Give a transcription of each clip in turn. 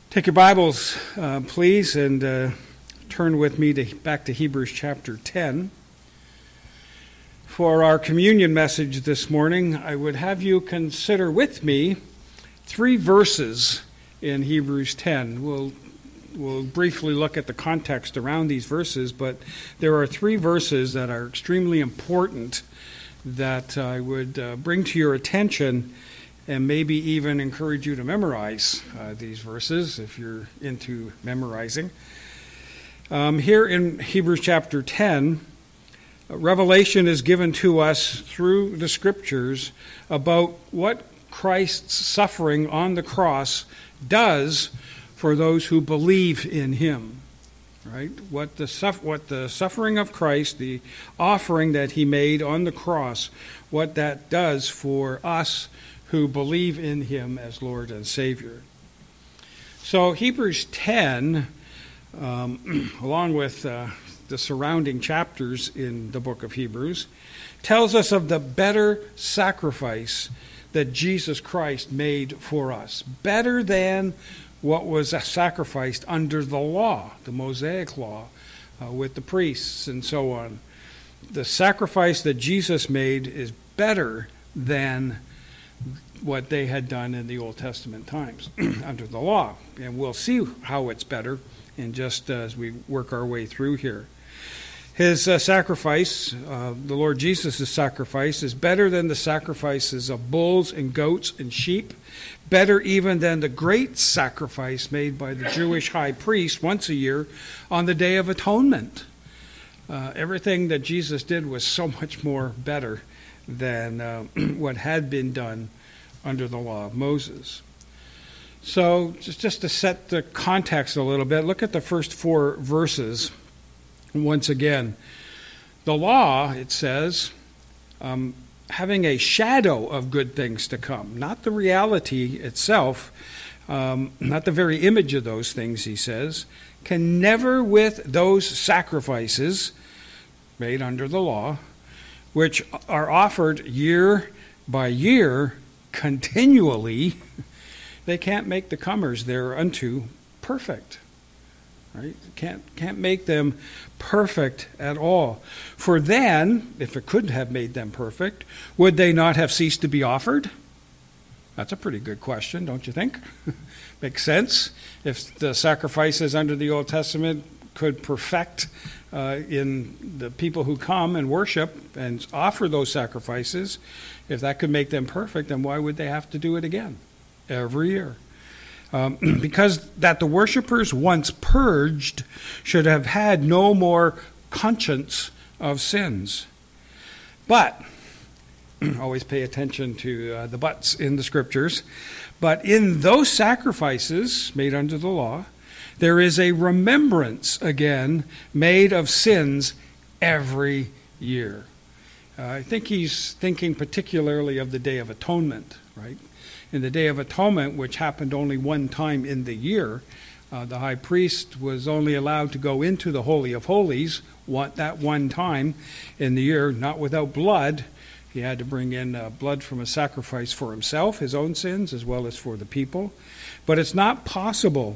Take your Bibles, please, and turn with me back to Hebrews chapter 10. For our communion message this morning, I would have you consider with me 3 verses in Hebrews 10. We'll briefly look at the context around these verses, but there are 3 verses that are extremely important that I would bring to your attention and maybe even encourage you to memorize these verses if you're into memorizing. Here in Hebrews chapter 10, revelation is given to us through the Scriptures about what Christ's suffering on the cross does for those who believe in Him. Right? What the suffering of Christ, the offering that He made on the cross, what that does for us who believe in Him as Lord and Savior. So Hebrews 10, along with the surrounding chapters in the book of Hebrews, tells us of the better sacrifice that Jesus Christ made for us. Better than what was sacrificed under the law, the Mosaic law, with the priests and so on. The sacrifice that Jesus made is better than what they had done in the Old Testament times under the law. And we'll see how it's better in just as we work our way through here. His sacrifice, the Lord Jesus' sacrifice, is better than the sacrifices of bulls and goats and sheep, better even than the great sacrifice made by the Jewish high priest once a year on the Day of Atonement. Everything that Jesus did was so much more better than what had been done under the law of Moses. So just to set the context a little bit, look at the first 4 verses once again. The law, it says, having a shadow of good things to come, not the reality itself, not the very image of those things, he says, can never with those sacrifices made under the law, which are offered year by year continually, they can't make the comers thereunto perfect. Right? Can't make them perfect at all. For then, if it could have made them perfect, would they not have ceased to be offered? That's a pretty good question, don't you think? Makes sense. If the sacrifices under the Old Testament could perfect in the people who come and worship and offer those sacrifices, if that could make them perfect, then why would they have to do it again every year? Because that the worshipers once purged should have had no more conscience of sins. But, always pay attention to the buts in the Scriptures, but in those sacrifices made under the law, there is a remembrance again made of sins every year. I think he's thinking particularly of the Day of Atonement, right? In the Day of Atonement, which happened only one time in the year, the high priest was only allowed to go into the Holy of Holies that one time in the year, not without blood. He had to bring in blood from a sacrifice for himself, his own sins, as well as for the people. But it's not possible.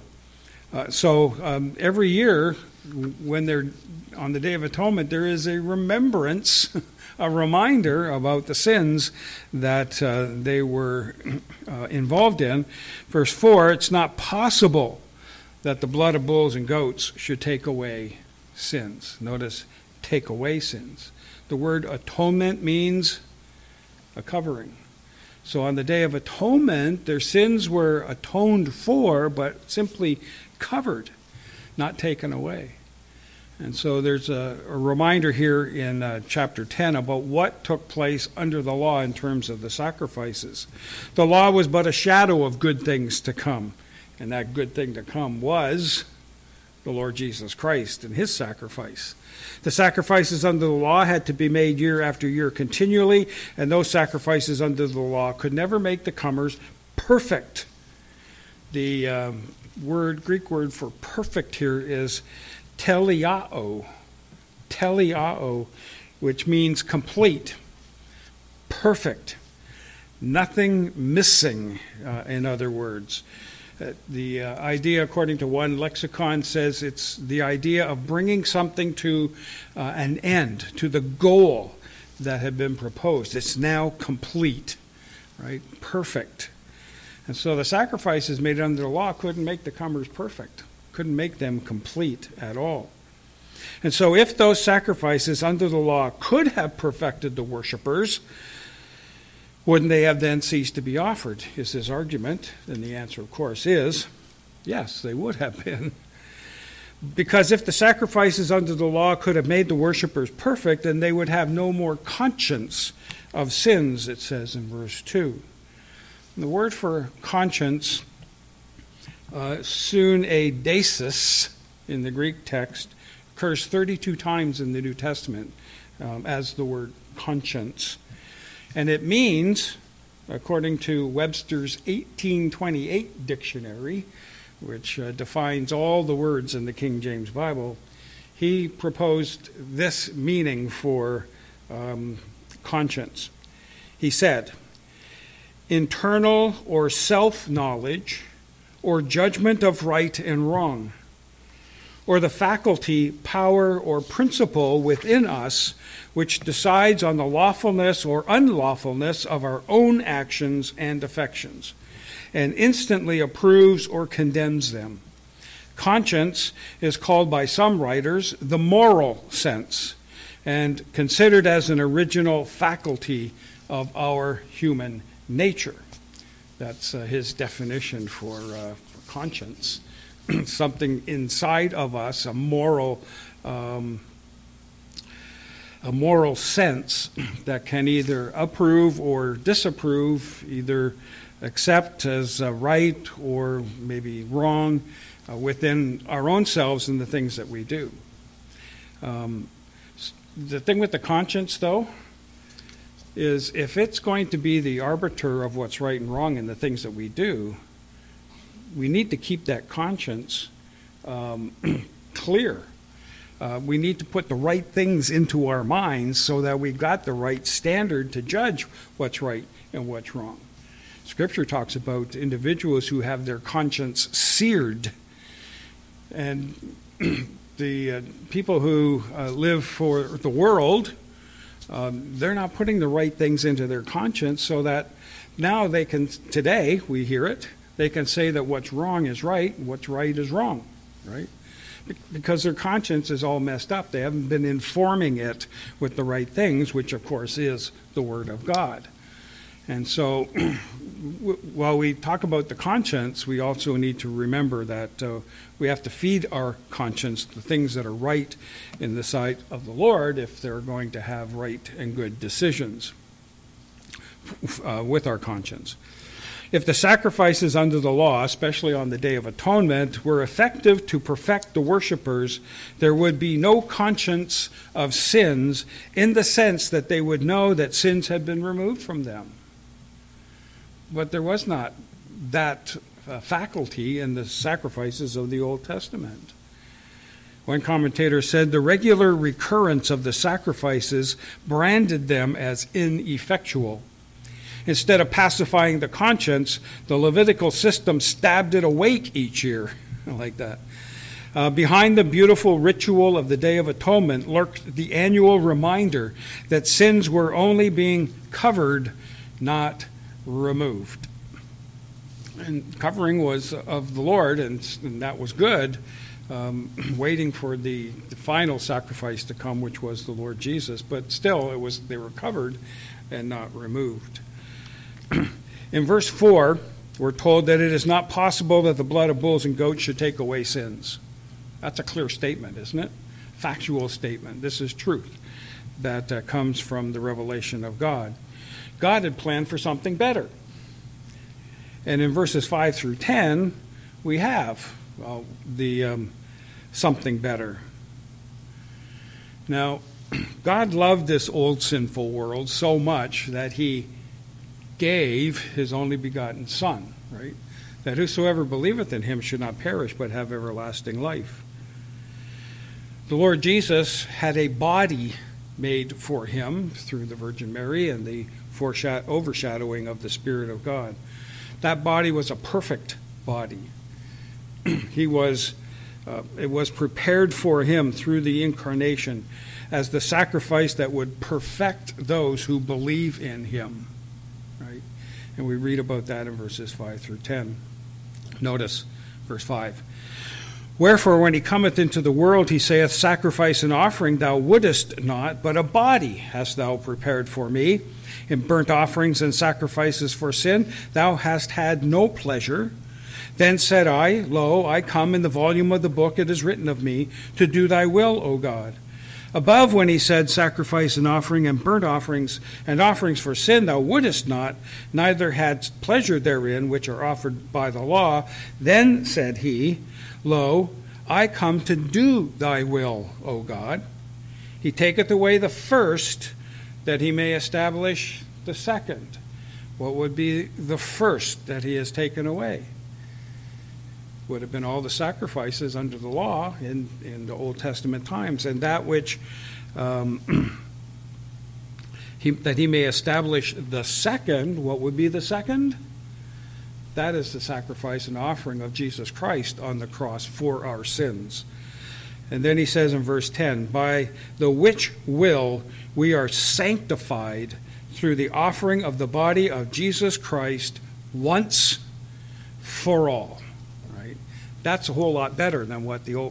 So every year, when they're on the Day of Atonement, there is a remembrance, a reminder about the sins that they were involved in. Verse 4, it's not possible that the blood of bulls and goats should take away sins. Notice, take away sins. The word atonement means a covering. So on the Day of Atonement, their sins were atoned for, but simply covered, not taken away. And so there's a reminder here in chapter 10 about what took place under the law in terms of the sacrifices. The law was but a shadow of good things to come, and that good thing to come was the Lord Jesus Christ and His sacrifice. The sacrifices under the law had to be made year after year continually, and those sacrifices under the law could never make the comers perfect. The Greek word for perfect here is teleao, which means complete, perfect, nothing missing, in other words. The idea, according to one lexicon, says it's the idea of bringing something to an end, to the goal that had been proposed. It's now complete, right? Perfect. And so the sacrifices made under the law couldn't make the comers perfect, couldn't make them complete at all. And so if those sacrifices under the law could have perfected the worshipers, wouldn't they have then ceased to be offered, is his argument. And the answer, of course, is yes, they would have been. Because if the sacrifices under the law could have made the worshipers perfect, then they would have no more conscience of sins, it says in verse 2. And the word for conscience, suneidesis, in the Greek text, occurs 32 times in the New Testament as the word conscience. And it means, according to Webster's 1828 dictionary, which defines all the words in the King James Bible, he proposed this meaning for conscience. He said, internal or self-knowledge or judgment of right and wrong, or the faculty, power, or principle within us which decides on the lawfulness or unlawfulness of our own actions and affections, and instantly approves or condemns them. Conscience is called by some writers the moral sense, and considered as an original faculty of our human nature. That's his definition for conscience. Something inside of us, a moral sense that can either approve or disapprove, either accept as right or maybe wrong within our own selves and the things that we do. The thing with the conscience, though, is if it's going to be the arbiter of what's right and wrong in the things that we do, we need to keep that conscience clear. We need to put the right things into our minds so that we've got the right standard to judge what's right and what's wrong. Scripture talks about individuals who have their conscience seared. And the people who live for the world, they're not putting the right things into their conscience so that now they can, today we hear it, they can say that what's wrong is right and what's right is wrong, right? Because their conscience is all messed up. They haven't been informing it with the right things, which of course is the Word of God. And so while we talk about the conscience, we also need to remember that we have to feed our conscience the things that are right in the sight of the Lord if they're going to have right and good decisions with our conscience. If the sacrifices under the law, especially on the Day of Atonement, were effective to perfect the worshipers, there would be no conscience of sins in the sense that they would know that sins had been removed from them. But there was not that faculty in the sacrifices of the Old Testament. One commentator said the regular recurrence of the sacrifices branded them as ineffectual. Instead of pacifying the conscience, the Levitical system stabbed it awake each year. I like that. Behind the beautiful ritual of the Day of Atonement lurked the annual reminder that sins were only being covered, not removed. And covering was of the Lord, and that was good, waiting for the final sacrifice to come, which was the Lord Jesus. But still, they were covered and not removed. In verse 4, we're told that it is not possible that the blood of bulls and goats should take away sins. That's a clear statement, isn't it? Factual statement. This is truth that comes from the revelation of God. God had planned for something better. And in verses 5 through 10, we have the something better. Now, God loved this old sinful world so much that he gave his only begotten Son, right? That whosoever believeth in him should not perish but have everlasting life. The Lord Jesus had a body made for him through the Virgin Mary and the overshadowing of the Spirit of God. That body was a perfect body. It was prepared for him through the incarnation as the sacrifice that would perfect those who believe in him. Right? And we read about that in verses 5 through 10. Notice verse 5. Wherefore, when he cometh into the world, he saith, Sacrifice and offering thou wouldest not, but a body hast thou prepared for me. In burnt offerings and sacrifices for sin thou hast had no pleasure. Then said I, Lo, I come, in the volume of the book it is written of me, to do thy will, O God. Above, when he said, Sacrifice and offering and burnt offerings and offerings for sin thou wouldest not, neither hadst pleasure therein, which are offered by the law, then said he, Lo, I come to do thy will, O God. He taketh away the first, that he may establish the second. What would be the first that he has taken away? Would have been all the sacrifices under the law in the Old Testament times, and that which that he may establish the second. What would be the second? That is the sacrifice and offering of Jesus Christ on the cross for our sins. And then he says in verse 10, By the which will we are sanctified through the offering of the body of Jesus Christ once for all. Right? That's a whole lot better than what the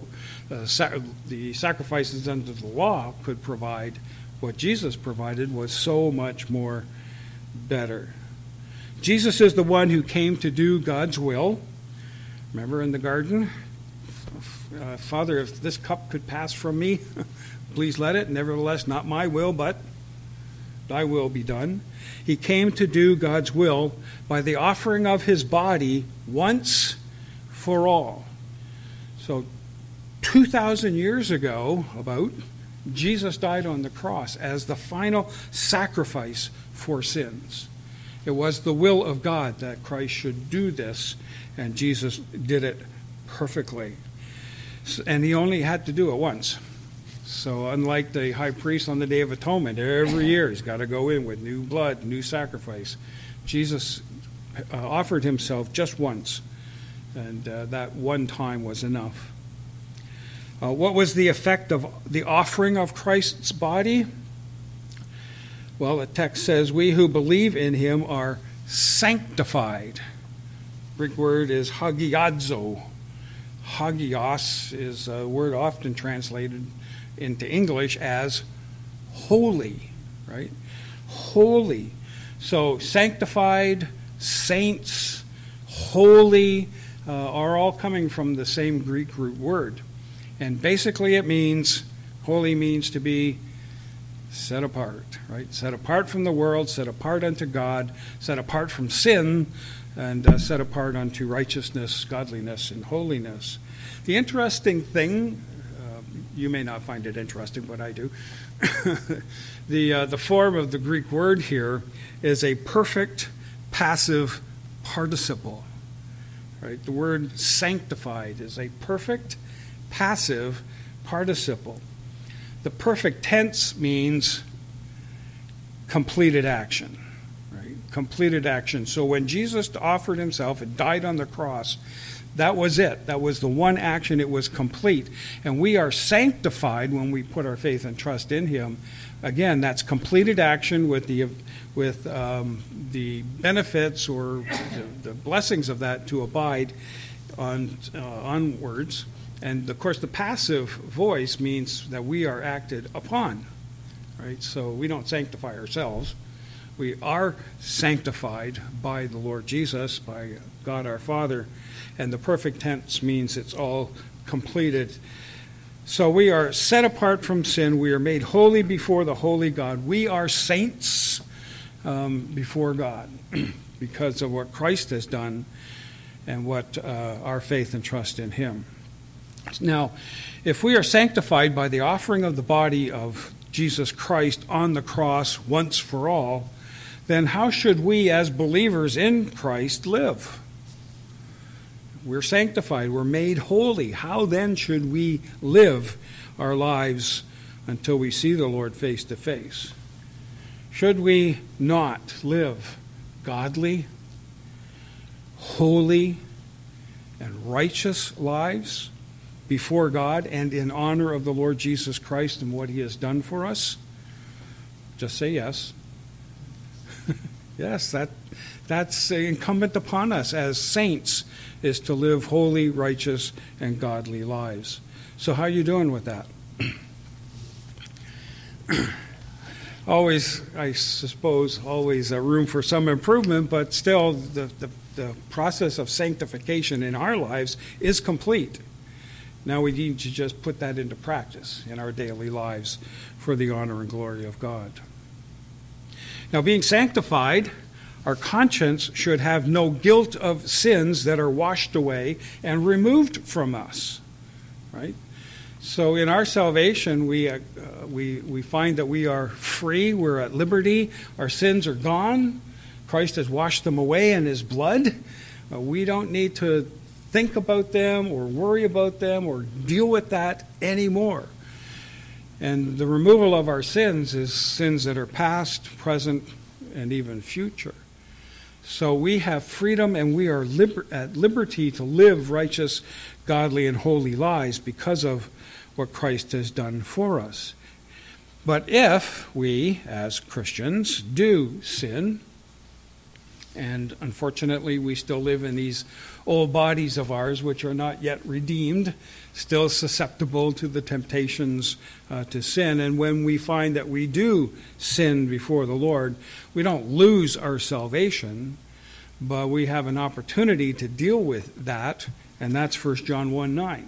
sacrifices under the law could provide. What Jesus provided was so much more better. Jesus is the one who came to do God's will. Remember in the garden? Father, if this cup could pass from me, please let it. Nevertheless, not my will, but thy will be done. He came to do God's will by the offering of his body once for all. So 2,000 years ago, Jesus died on the cross as the final sacrifice for sins. It was the will of God that Christ should do this, and Jesus did it perfectly. And he only had to do it once. So unlike the high priest on the Day of Atonement, every year he's got to go in with new blood, new sacrifice. Jesus offered himself just once, and that one time was enough. What was the effect of the offering of Christ's body? Well, the text says, we who believe in him are sanctified. Greek word is hagiadzo. Hagios is a word often translated into English as holy, right? Holy. So sanctified, saints, holy are all coming from the same Greek root word. And basically it means, holy means to be set apart, right? Set apart from the world, set apart unto God, set apart from sin, and set apart unto righteousness, godliness, and holiness. The interesting thing, you may not find it interesting, but I do, the form of the Greek word here is a perfect passive participle, right? The word sanctified is a perfect passive participle. The perfect tense means completed action, right? Completed action. So when Jesus offered himself and died on the cross, that was it. That was the one action. It was complete. And we are sanctified when we put our faith and trust in him. Again, that's completed action with the benefits or the blessings of that to abide onwards. And, of course, the passive voice means that we are acted upon, right? So we don't sanctify ourselves. We are sanctified by the Lord Jesus, by God our Father. And the perfect tense means it's all completed. So we are set apart from sin. We are made holy before the holy God. We are saints before God because of what Christ has done and what our faith and trust in him. Now, if we are sanctified by the offering of the body of Jesus Christ on the cross once for all, then how should we as believers in Christ live? We're sanctified, we're made holy. How then should we live our lives until we see the Lord face to face? Should we not live godly, holy, and righteous lives before God and in honor of the Lord Jesus Christ and what he has done for us? Just say yes. Yes, that's incumbent upon us as saints, is to live holy, righteous, and godly lives. So how are you doing with that? Always, I suppose, always a room for some improvement, but still the process of sanctification in our lives is complete. Now we need to just put that into practice in our daily lives for the honor and glory of God. Now, being sanctified, our conscience should have no guilt of sins that are washed away and removed from us, right? So in our salvation, we find that we are free, we're at liberty, our sins are gone, Christ has washed them away in his blood. We don't need to think about them or worry about them or deal with that anymore. And the removal of our sins is sins that are past, present, and even future. So we have freedom and we are at liberty to live righteous, godly, and holy lives because of what Christ has done for us. But if we, as Christians, do sin, and unfortunately we still live in these old bodies of ours which are not yet redeemed, still susceptible to the temptations to sin. And when we find that we do sin before the Lord, we don't lose our salvation, but we have an opportunity to deal with that, and that's 1 John 1:9.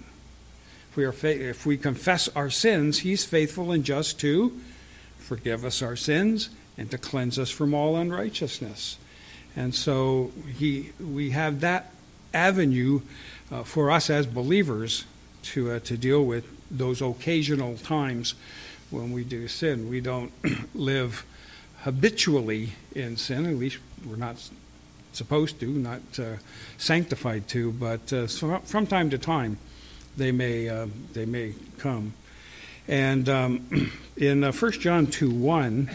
If we confess our sins, he's faithful and just to forgive us our sins and to cleanse us from all unrighteousness. And so we have that avenue for us as believers to deal with those occasional times when we do sin. We don't live habitually in sin, at least we're not supposed to, not sanctified to, but from time to time they may come. And in 1 John 2:1,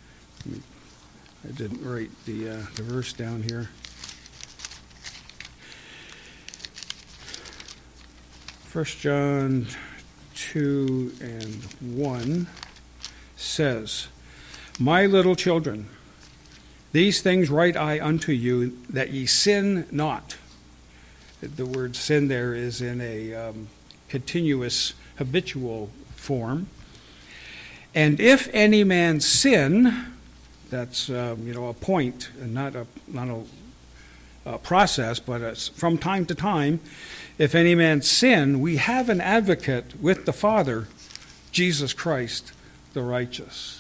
I didn't write the verse down here. 1 John 2:1 says, "My little children, these things write I unto you, that ye sin not." The word sin there is in a continuous, habitual form. "And if any man sin," that's a point, and not a process, but from time to time, "if any man sin, we have an advocate with the Father, Jesus Christ, the righteous."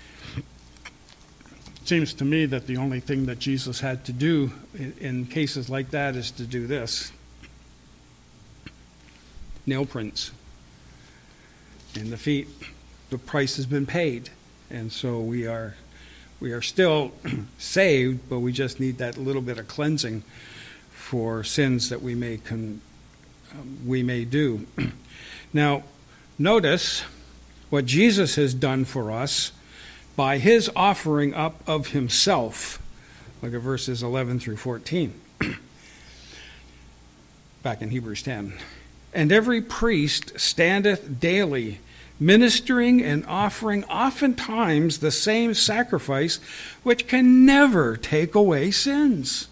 It seems to me that the only thing that Jesus had to do in cases like that is to do this. Nail prints in the feet. The price has been paid. And so we are still saved, but we just need that little bit of cleansing for sins that we may do. Now, notice what Jesus has done for us by his offering up of himself. Look at verses 11 through 14. Back in Hebrews 10. "And every priest standeth daily, ministering and offering oftentimes the same sacrifice, which can never take away sins.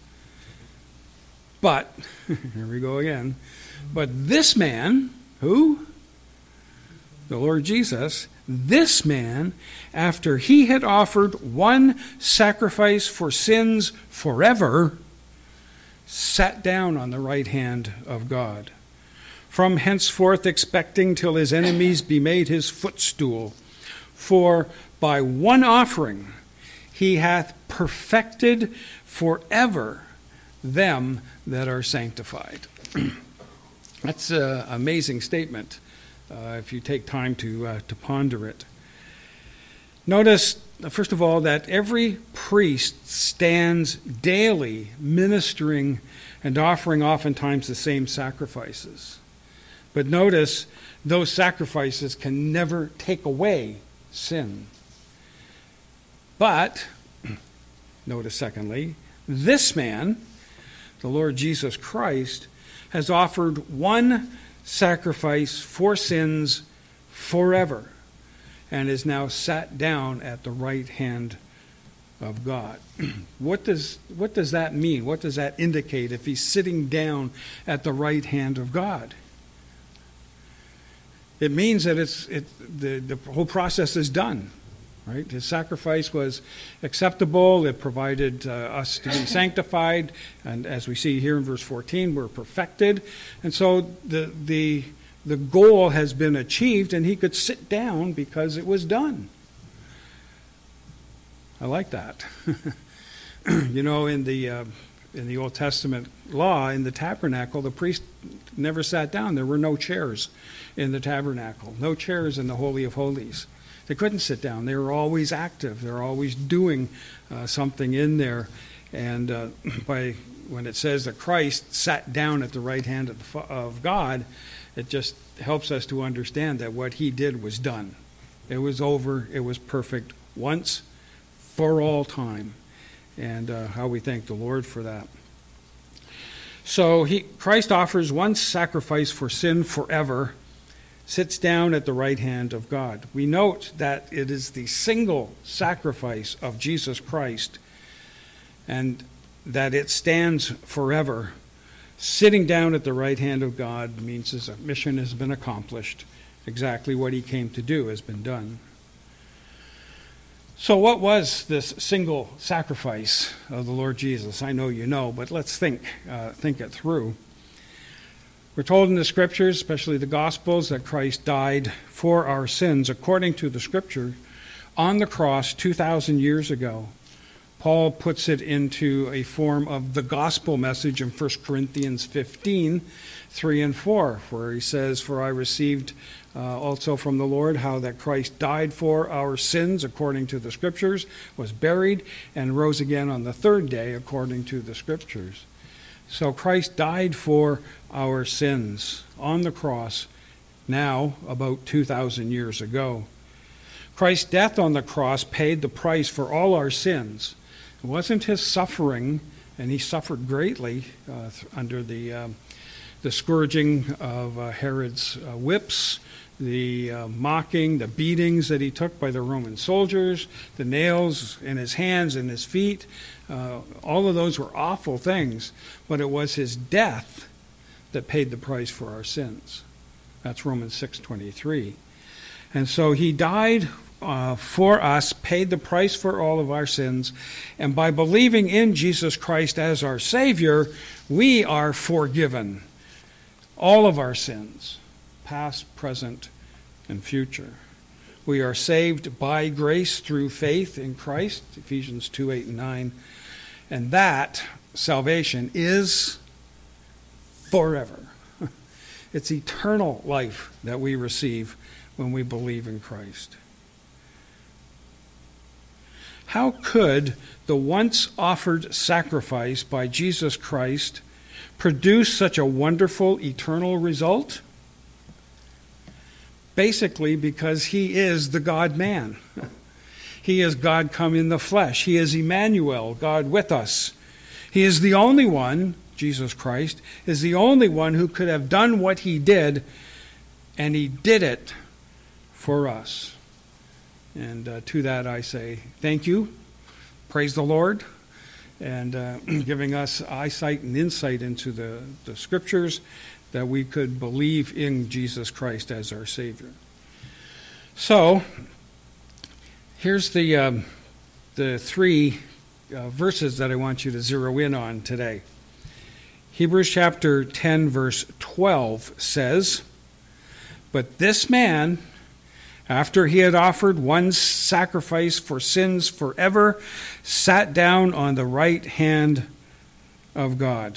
But," here we go again, "but this man," who? The Lord Jesus, "this man, after he had offered one sacrifice for sins forever, sat down on the right hand of God, from henceforth expecting till his enemies be made his footstool. For by one offering he hath perfected forever them that are sanctified." That's an amazing statement if you take time to ponder it. Notice, first of all, that every priest stands daily ministering and offering oftentimes the same sacrifices. But notice, those sacrifices can never take away sin. But, notice secondly, this man, the Lord Jesus Christ, has offered one sacrifice for sins forever, and is now sat down at the right hand of God. What does that mean? What does that indicate if he's sitting down at the right hand of God? It means that the whole process is done, right? His sacrifice was acceptable. It provided us to be sanctified, and as we see here in verse 14, we're perfected. And so the goal has been achieved, and he could sit down because it was done. I like that. You know, in the Old Testament law, in the tabernacle, the priest never sat down. There were no chairs in the tabernacle, no chairs in the Holy of Holies. They couldn't sit down. They were always active. They were always doing something in there. And when it says that Christ sat down at the right hand of God, it just helps us to understand that what he did was done. It was over. It was perfect once for all time. And how we thank the Lord for that. So Christ offers one sacrifice for sin forever, sits down at the right hand of God. We note that it is the single sacrifice of Jesus Christ, and that it stands forever. Sitting down at the right hand of God means his mission has been accomplished. Exactly what he came to do has been done. So what was this single sacrifice of the Lord Jesus? I know you know, but let's think it through. We're told in the Scriptures, especially the Gospels, that Christ died for our sins according to the Scripture on the cross 2,000 years ago. Paul puts it into a form of the gospel message in 1 Corinthians 15, 3 and 4, where he says, "For I received also from the Lord how that Christ died for our sins according to the Scriptures, was buried, and rose again on the third day according to the Scriptures." So Christ died for our sins on the cross now about 2,000 years ago. Christ's death on the cross paid the price for all our sins. It wasn't his suffering, and he suffered greatly under the scourging of Herod's whips, the mocking, the beatings that he took by the Roman soldiers, the nails in his hands and his feet. All of those were awful things, but it was his death that paid the price for our sins. That's Romans 6:23. And so he died for us, paid the price for all of our sins, and by believing in Jesus Christ as our Savior, we are forgiven all of our sins, past, present, and future. We are saved by grace through faith in Christ, Ephesians 2, 8, and 9, and that salvation is forever. It's eternal life that we receive when we believe in Christ. How could the once offered sacrifice by Jesus Christ produce such a wonderful eternal result? Basically, because he is the God-man. He is God come in the flesh. He is Emmanuel, God with us. He is the only one, Jesus Christ, is the only one who could have done what he did, and he did it for us. And to that I say thank you, praise the Lord, and giving us eyesight and insight into the Scriptures that we could believe in Jesus Christ as our Savior. So, here's the three verses that I want you to zero in on today. Hebrews chapter 10, verse 12 says, "But this man, after he had offered one sacrifice for sins forever, sat down on the right hand of God."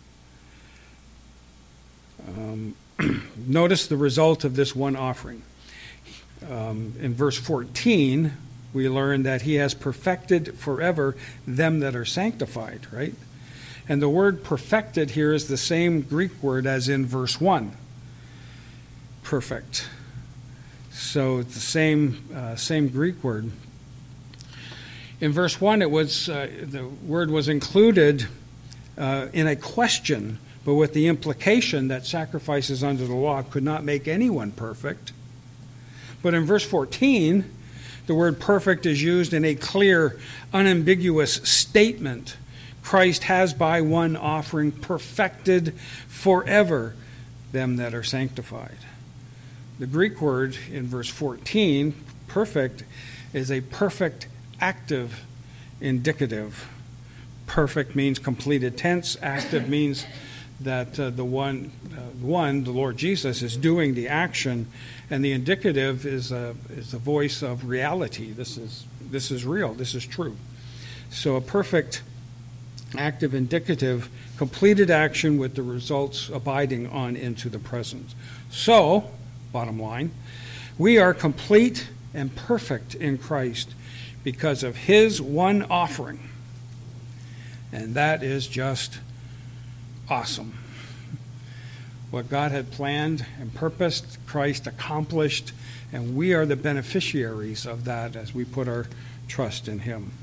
Notice the result of this one offering. In verse 14, we learn that he has perfected forever them that are sanctified, right? And the word perfected here is the same Greek word as in verse 1. Perfect. So it's the same Greek word. In verse 1, it was the word was included in a question but with the implication that sacrifices under the law could not make anyone perfect. But in verse 14, the word perfect is used in a clear, unambiguous statement. Christ has by one offering perfected forever them that are sanctified. The Greek word in verse 14, perfect, is a perfect active indicative. Perfect means completed tense. Active means that the one, the Lord Jesus, is doing the action, and the indicative is the voice of reality. This is real. This is true. So a perfect active indicative, completed action with the results abiding on into the present. So, bottom line, we are complete and perfect in Christ because of his one offering. And that is just awesome. What God had planned and purposed, Christ accomplished, and we are the beneficiaries of that as we put our trust in him.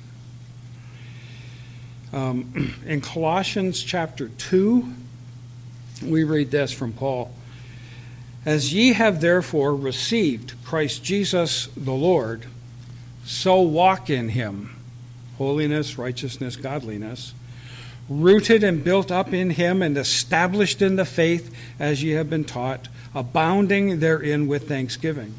In Colossians chapter 2, we read this from Paul. As ye have therefore received Christ Jesus the Lord, so walk in him, holiness, righteousness, godliness, rooted and built up in him and established in the faith as ye have been taught, abounding therein with thanksgiving.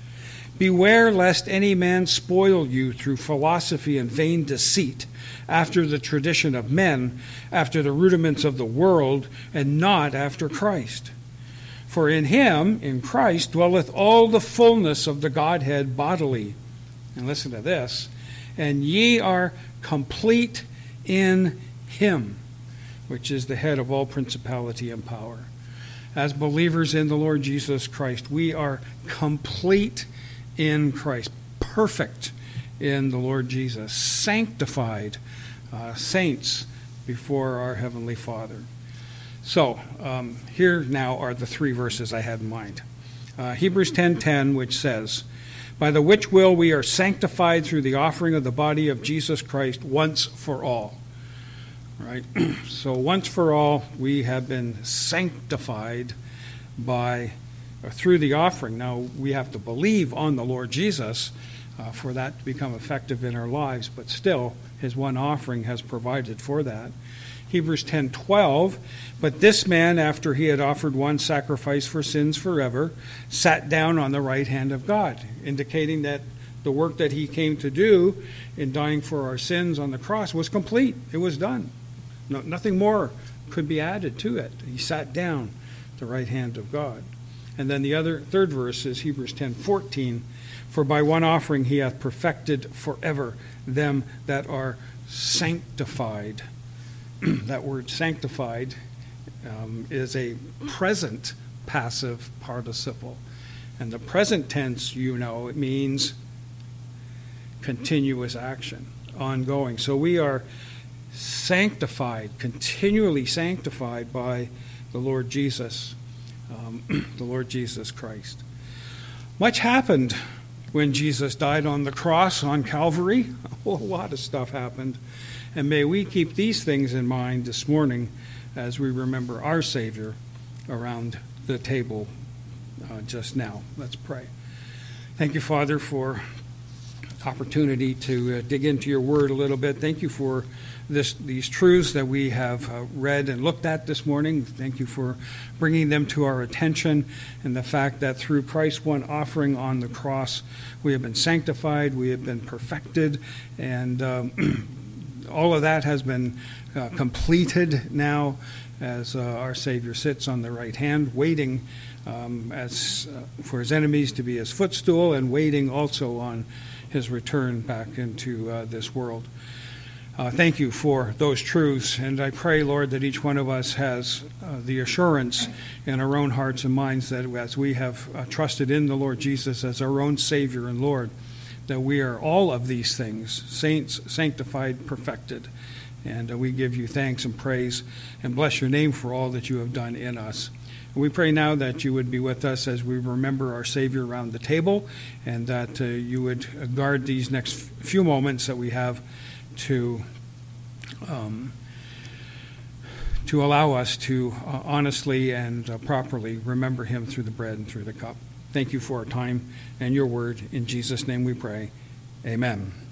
Beware lest any man spoil you through philosophy and vain deceit, after the tradition of men, after the rudiments of the world, and not after Christ. For in him, in Christ, dwelleth all the fullness of the Godhead bodily. And listen to this. And ye are complete in him, which is the head of all principality and power. As believers in the Lord Jesus Christ, we are complete in Christ, perfect in the Lord Jesus, sanctified saints before our Heavenly Father. So, here now are the three verses I had in mind. Hebrews 10:10, which says, by the which will we are sanctified through the offering of the body of Jesus Christ once for all. Right? So once for all, we have been sanctified through the offering. Now, we have to believe on the Lord Jesus for that to become effective in our lives, but still, his one offering has provided for that. Hebrews 10:12, but this man, after he had offered one sacrifice for sins forever, sat down on the right hand of God, indicating that the work that he came to do in dying for our sins on the cross was complete. It was done. No, nothing more could be added to it. He sat down at the right hand of God. And then the third verse is Hebrews 10:14, for by one offering he hath perfected forever them that are sanctified. That word sanctified is a present passive participle. And the present tense, it means continuous action, ongoing. So we are sanctified, continually sanctified by the Lord Jesus, the Lord Jesus Christ. Much happened when Jesus died on the cross on Calvary. A whole lot of stuff happened. And may we keep these things in mind this morning as we remember our Savior around the table just now. Let's pray. Thank you, Father, for opportunity to dig into your word a little bit. Thank you for these truths that we have read and looked at this morning. Thank you for bringing them to our attention, and the fact that through Christ's one offering on the cross, we have been sanctified, we have been perfected, and all of that has been completed now as our Savior sits on the right hand, waiting for his enemies to be his footstool, and waiting also on his return back into this world. Thank you for those truths, and I pray, Lord, that each one of us has the assurance in our own hearts and minds that as we have trusted in the Lord Jesus as our own Savior and Lord, that we are all of these things, saints, sanctified, perfected. And we give you thanks and praise and bless your name for all that you have done in us. And we pray now that you would be with us as we remember our Savior around the table, and that you would guard these next few moments that we have to to allow us to honestly and properly remember him through the bread and through the cup. Thank you for our time and your word. In Jesus' name we pray. Amen.